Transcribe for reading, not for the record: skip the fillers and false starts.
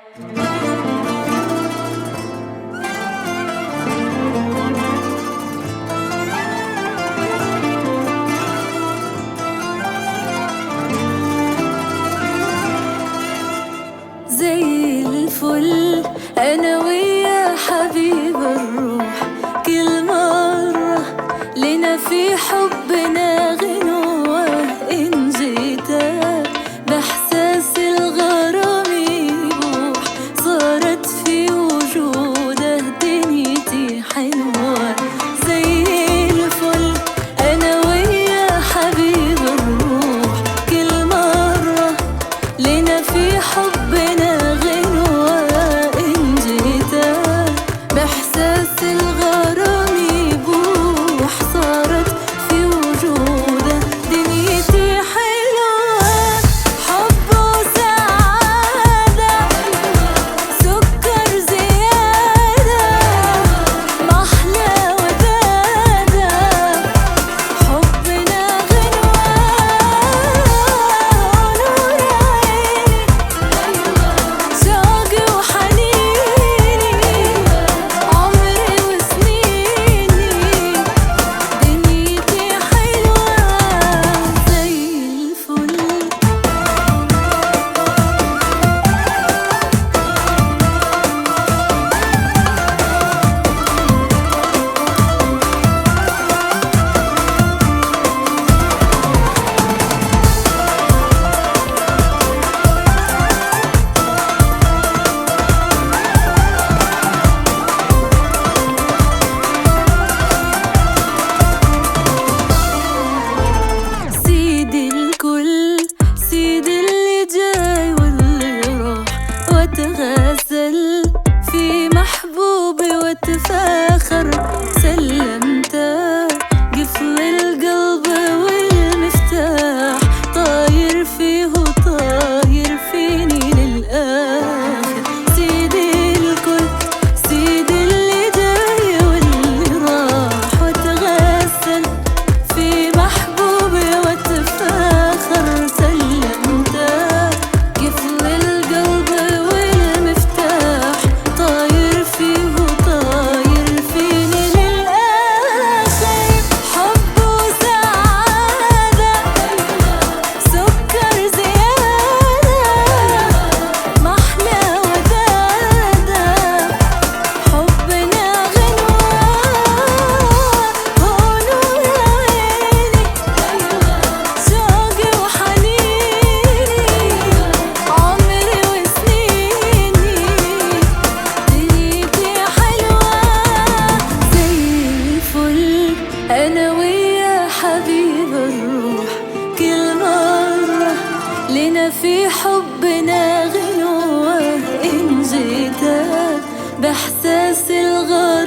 زي الفل أنا ويا حبيب الروح، كل مرة لنا في حبنا غنوة. إن جيتك بإحساس الغرام يبوح، صارت في وجوده دنيتي حلوة. زي الفل أنا ويا حبيب الروح، كل مرة لنا في حبنا غنوة. إن جيتك بإحساس الغرام يبوح، صارت في وجوده دنيتي حلوة. حب وسعادة سكر زيادة، محلى ودادة حبنا غنوة. نور عيني شوقي وحنيني، عمري وسنيني دنيتي حلوة. زي الفل سيدي الكل، سيدي اللي جاي واللي راح، واتغزل في محبوبي واتفاخر. سلمته قفل القلب والمفتاح، طاير فيه وطاير فيني للآخر. سيدي الكل، سيدي اللي جاي واللي راح، واتغزل في محبوبي واتفاخر. سلمته قفل القلب والمفتاح، طاير فيه وطاير فيني للآخر. حب وسعادة سكر زيادة، محلى ودادة حبنا غنوة. هو نور عيني شوقي وحنيني، عمري وسنيني دنيتي حلوة. زي الفل أنا ويا حبيب الروح، كل مرة لنا في حبنا غنوة. إن جيتك بإحساس الغرام